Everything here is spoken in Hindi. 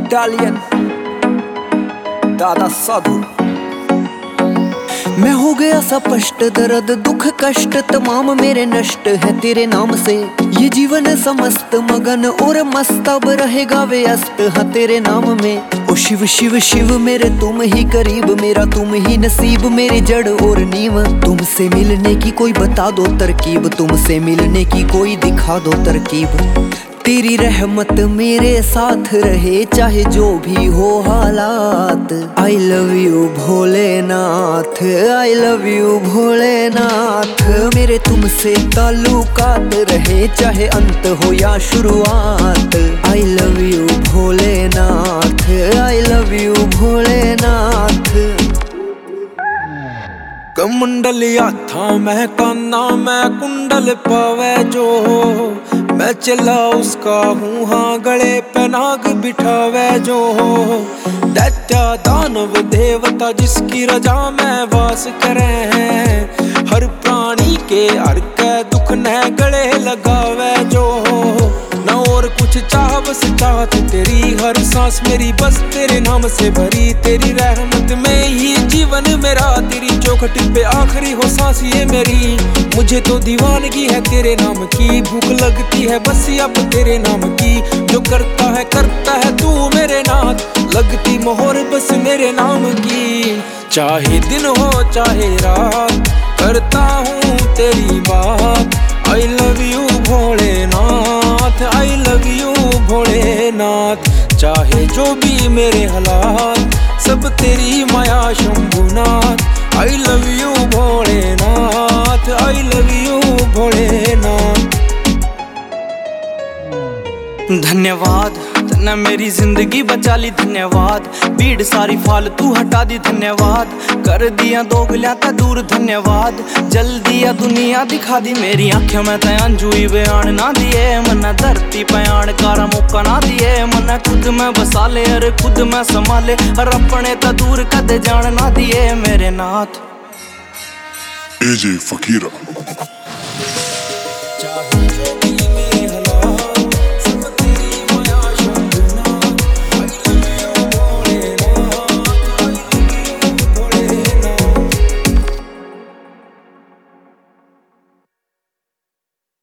इटालियन दादा साधु। मैं हो गया स्पष्ट, दर्द दुख कष्ट तमाम मेरे नष्ट है तेरे नाम से। ये जीवन समस्त मगन और मस्त अब रहेगा व्यस्त हाँ तेरे नाम में। ओ शिव शिव शिव मेरे तुम ही करीब, मेरा तुम ही नसीब, मेरी जड़ और नींव। तुमसे मिलने की कोई बता दो तरकीब, तुमसे मिलने की कोई दिखा दो तरकीब। तेरी रहमत मेरे साथ रहे चाहे जो भी हो हालात। I love you Bholenath, I love you Bholenath. मेरे तुमसे ताल्लुकात रहे चाहे अंत हो या शुरुआत। I love you Bholenath, I love you Bholenath. कमंडलिया था मैं कान्ना मैं कुंडल पावे जो। मैं चला उसका हूँ हाँ गले पे नाग बिठावे जो। दैत्य दानव देवता जिसकी रजा में वास करे हैं। हर प्राणी के हर के दुख न गले लगावे जो। न और कुछ चाह बस चाहत तेरी हर सांस मेरी बस तेरे नाम से भरी। तेरी रहमत में ही जीवन मेरा, तेरी चौखट पे आखिरी हो सांस ये मेरी। मुझे तो दीवानगी है तेरे नाम की, भूख लगती है बस अब तेरे नाम की। जो करता है तू मेरे नाथ, लगती मोहर बस मेरे नाम की। चाहे दिन हो चाहे रात करता हूँ तेरी बात। I love you Bholenath, I love you Bholenath. चाहे जो भी मेरे हालात सब तेरी माया Shambhunath. I love you Bholenath, I love you Bholenath. धन्यवाद तन्ने मेरी जिंदगी बचा ली, धन्यवाद भीड़ सारी फालतू हटा दी, धन्यवाद कर दिया दोगलियां ता दूर, धन्यवाद जल दिया दुनिया दिखा दी। मेरी आंखें में तयान जुई बयान ना दिए, मन्ना धरती पयान कारा मौका ना दिए। मन्ना खुद में बसा ले अरे खुद में संभाले, और अपने ता दूर कदे जान ना दिए मेरे नाथ। AJ Fakira।